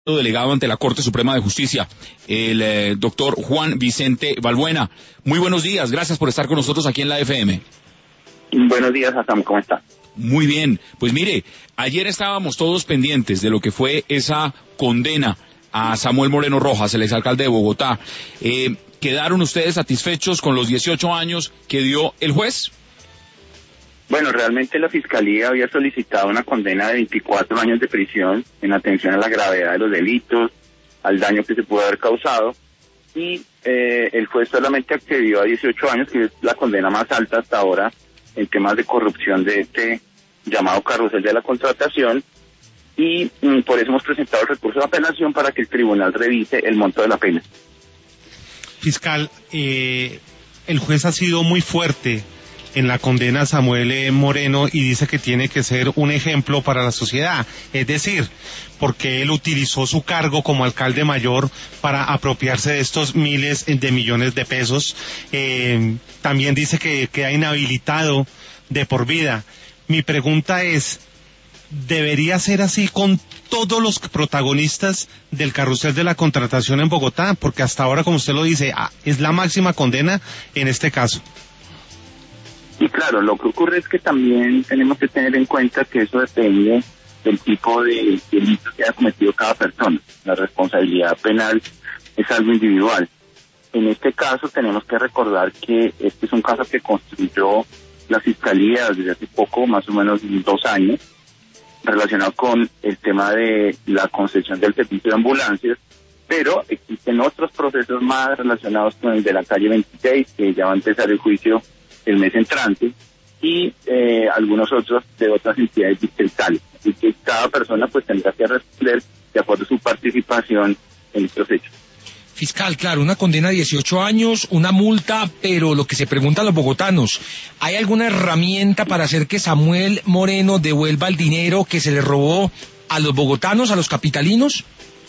delegado ante la Corte Suprema de Justicia, el doctor Juan Vicente Balbuena. Muy buenos días, gracias por estar con nosotros aquí en la FM. Buenos días, Hassan, ¿cómo está? Muy bien, pues mire, ayer estábamos todos pendientes de lo que fue esa condena a Samuel Moreno Rojas, el exalcalde de Bogotá. ¿Quedaron ustedes satisfechos con los 18 años que dio el juez? Bueno, realmente la Fiscalía había solicitado una condena de 24 años de prisión en atención a la gravedad de los delitos, al daño que se pudo haber causado, y el juez solamente accedió a 18 años, que es la condena más alta hasta ahora en temas de corrupción de este llamado carrusel de la contratación, y por eso hemos presentado el recurso de apelación para que el tribunal revise el monto de la pena. Fiscal, el juez ha sido muy fuerte en la condena a Samuel Moreno y dice que tiene que ser un ejemplo para la sociedad, es decir, porque él utilizó su cargo como alcalde mayor para apropiarse de estos miles de millones de pesos. También dice que queda inhabilitado de por vida. Mi pregunta es, ¿debería ser así con todos los protagonistas del carrusel de la contratación en Bogotá? Porque hasta ahora, como usted lo dice, es la máxima condena en este caso. Y claro, lo que ocurre es que también tenemos que tener en cuenta que eso depende del tipo de delito que haya cometido cada persona. La responsabilidad penal es algo individual. En este caso tenemos que recordar que este es un caso que construyó la Fiscalía desde hace poco, más o menos 2 años, relacionado con el tema de la concesión del servicio de ambulancias, pero existen otros procesos más relacionados con el de la calle 26, que ya va a empezar el juicio el mes entrante, y algunos otros de otras entidades distritales. Así que cada persona pues tendrá que responder de acuerdo a su participación en estos hechos. Fiscal, claro, una condena de 18 años, una multa, pero lo que se preguntan los bogotanos, ¿hay alguna herramienta para hacer que Samuel Moreno devuelva el dinero que se le robó a los bogotanos, a los capitalinos?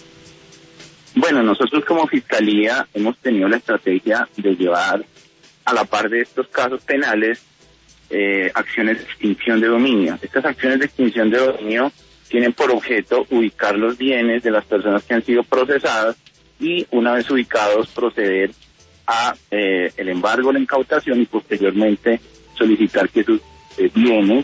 Bueno, nosotros como Fiscalía hemos tenido la estrategia de llevar a la par de estos casos penales acciones de extinción de dominio. Estas acciones de extinción de dominio tienen por objeto ubicar los bienes de las personas que han sido procesadas y, una vez ubicados, proceder a el embargo, la incautación y posteriormente solicitar que sus bienes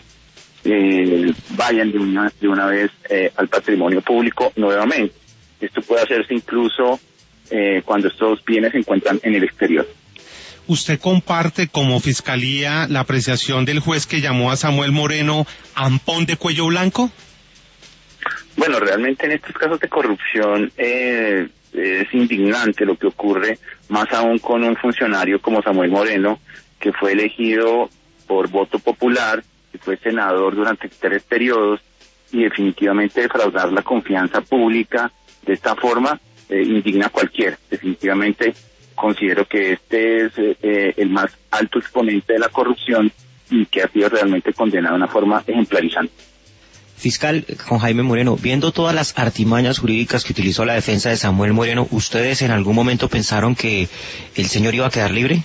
vayan de una vez al patrimonio público nuevamente. Esto puede hacerse incluso cuando estos bienes se encuentran en el exterior. ¿Usted comparte como Fiscalía la apreciación del juez que llamó a Samuel Moreno ampón de cuello blanco? Bueno, realmente en estos casos de corrupción es indignante lo que ocurre, más aún con un funcionario como Samuel Moreno, que fue elegido por voto popular, que fue senador durante 3 periodos, y definitivamente defraudar la confianza pública de esta forma indigna a cualquiera. Definitivamente considero que este es el más alto exponente de la corrupción y que ha sido realmente condenado de una forma ejemplarizante. Fiscal, Juan Jaime Moreno, viendo todas las artimañas jurídicas que utilizó la defensa de Samuel Moreno, ¿ustedes en algún momento pensaron que el señor iba a quedar libre?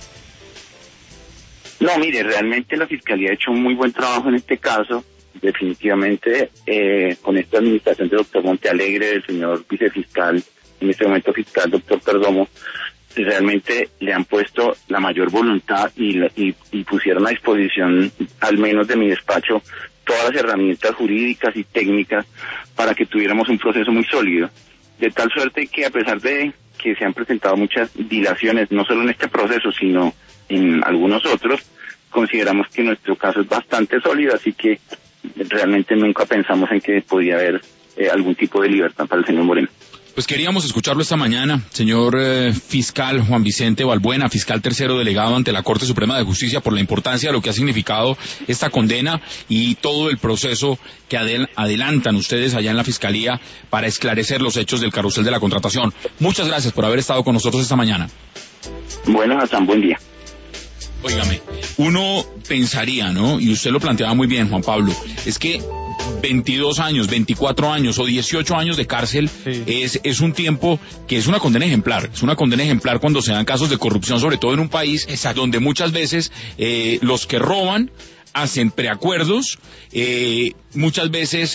No, mire, realmente la Fiscalía ha hecho un muy buen trabajo en este caso. Definitivamente, con esta administración del doctor Montealegre, del señor vicefiscal, en este momento fiscal, doctor Perdomo, realmente le han puesto la mayor voluntad y pusieron a disposición, al menos de mi despacho, todas las herramientas jurídicas y técnicas para que tuviéramos un proceso muy sólido. De tal suerte que, a pesar de que se han presentado muchas dilaciones, no solo en este proceso, sino en algunos otros, consideramos que nuestro caso es bastante sólido, así que realmente nunca pensamos en que podía haber algún tipo de libertad para el señor Moreno. Pues queríamos escucharlo esta mañana, señor fiscal Juan Vicente Balbuena, fiscal tercero delegado ante la Corte Suprema de Justicia, por la importancia de lo que ha significado esta condena y todo el proceso que adelantan ustedes allá en la Fiscalía para esclarecer los hechos del carrusel de la contratación. Muchas gracias por haber estado con nosotros esta mañana. Bueno, Hassan, buen día. Óigame, uno pensaría, ¿no? Y usted lo planteaba muy bien, Juan Pablo, es que 22 años, 24 años o 18 años de cárcel es un tiempo que es una condena ejemplar. Es una condena ejemplar cuando se dan casos de corrupción, sobre todo en un país donde muchas veces los que roban hacen preacuerdos, muchas veces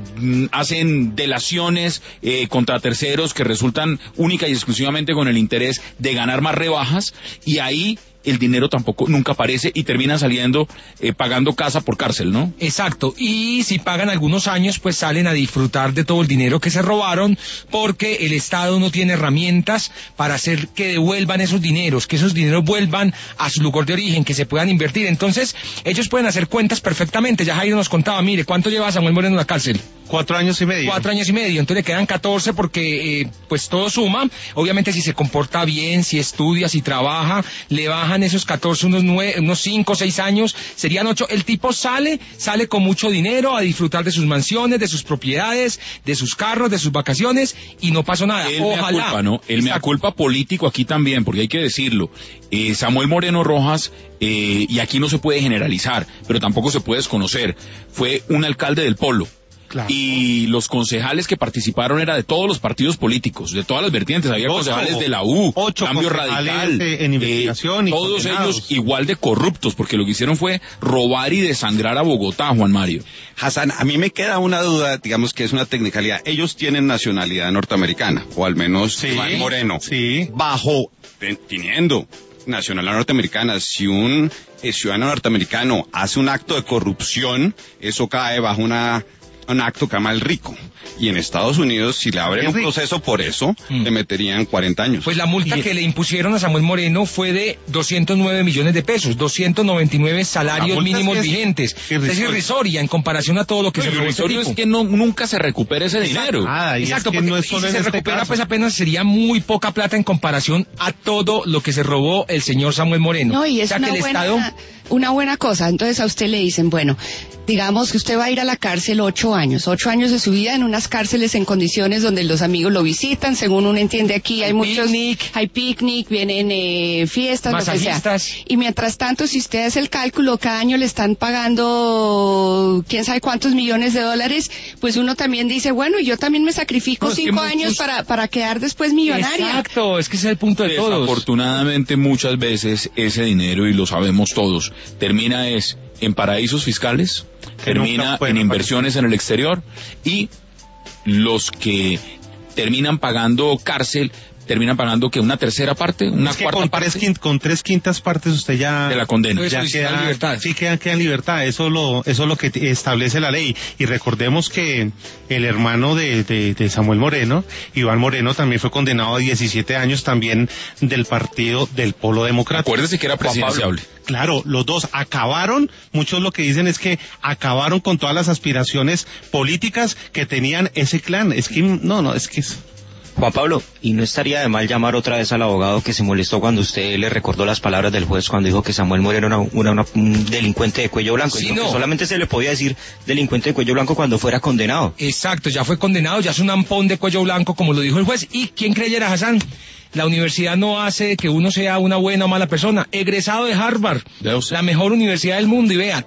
hacen delaciones contra terceros que resultan única y exclusivamente con el interés de ganar más rebajas, y ahí el dinero tampoco nunca aparece y termina saliendo pagando casa por cárcel, ¿no? Exacto, y si pagan algunos años, pues salen a disfrutar de todo el dinero que se robaron, porque el Estado no tiene herramientas para hacer que devuelvan esos dineros, que esos dineros vuelvan a su lugar de origen, que se puedan invertir. Entonces, ellos pueden hacer cuentas perfectamente. Ya Jairo nos contaba, mire, ¿cuánto lleva Samuel Moreno en la cárcel? 4 años y medio. 4 años y medio, entonces le quedan 14 porque pues todo suma. Obviamente si se comporta bien, si estudia, si trabaja, le bajan esos 14 unos 5 o 6 años, serían 8. El tipo sale con mucho dinero a disfrutar de sus mansiones, de sus propiedades, de sus carros, de sus vacaciones, y no pasó nada. Él Ojalá. mea culpa, ¿no? El mea culpa político aquí también, porque hay que decirlo. Samuel Moreno Rojas, y aquí no se puede generalizar, pero tampoco se puede desconocer, fue un alcalde del Polo. Claro. Y los concejales que participaron era de todos los partidos políticos, de todas las vertientes. Había concejales de la U, 8 Cambio Radical, en investigación y todos condenados. ellos igual de corruptos, porque lo que hicieron fue robar y desangrar a Bogotá, Juan Mario. Hassan, a mí me queda una duda, digamos que es una tecnicalidad. Ellos tienen nacionalidad norteamericana, o al menos Sí, Iván Moreno. sí. Teniendo nacionalidad norteamericana, si un ciudadano norteamericano hace un acto de corrupción, eso cae bajo un acto que llama el RICO. Y en Estados Unidos, si le abren un proceso por eso, le meterían 40 años. Pues la multa que le impusieron a Samuel Moreno fue de 209 millones de pesos, 299 salarios mínimos vigentes. Es irrisoria en comparación a todo lo que se robó este tipo. Es que nunca se recupera ese dinero. Exacto, y porque no es solo si en se este recupera, caso. pues apenas sería muy poca plata en comparación a todo lo que se robó el señor Samuel Moreno. No, y es o sea, que una buena cosa. Entonces a usted le dicen, bueno, digamos que usted va a ir a la cárcel 8 años de su vida en unas cárceles en condiciones donde los amigos lo visitan, según uno entiende aquí, hay picnic, vienen fiestas, masajistas. Lo que sea. Y mientras tanto, si usted hace el cálculo, cada año le están pagando quién sabe cuántos millones de dólares, pues uno también dice, bueno, yo también me sacrifico 5 años para quedar después millonaria. Exacto, es que ese es el punto de todos. Desafortunadamente muchas veces ese dinero, y lo sabemos todos, termina en paraísos fiscales, termina en inversiones en el exterior, y los que terminan pagando cárcel terminan pagando que una tercera parte, una cuarta parte. Con 3/5 partes usted ya de la condena. Ya queda en libertad. Sí, queda en libertad. Eso es lo que establece la ley. Y recordemos que el hermano de Samuel Moreno, Iván Moreno, también fue condenado a 17 años también del partido del Polo Democrático. Acuérdese que era presidenciable. Claro, los dos acabaron, muchos lo que dicen es que acabaron con todas las aspiraciones políticas que tenían ese clan. Es que, Juan Pablo, ¿y no estaría de mal llamar otra vez al abogado que se molestó cuando usted le recordó las palabras del juez cuando dijo que Samuel Moreno era un delincuente de cuello blanco? Sí, Que no. solamente se le podía decir delincuente de cuello blanco cuando fuera condenado. Exacto, ya fue condenado, ya es un ampón de cuello blanco, como lo dijo el juez. ¿Y quién creyera, Hassan? La universidad no hace que uno sea una buena o mala persona. Egresado de Harvard, la mejor universidad del mundo, y vea,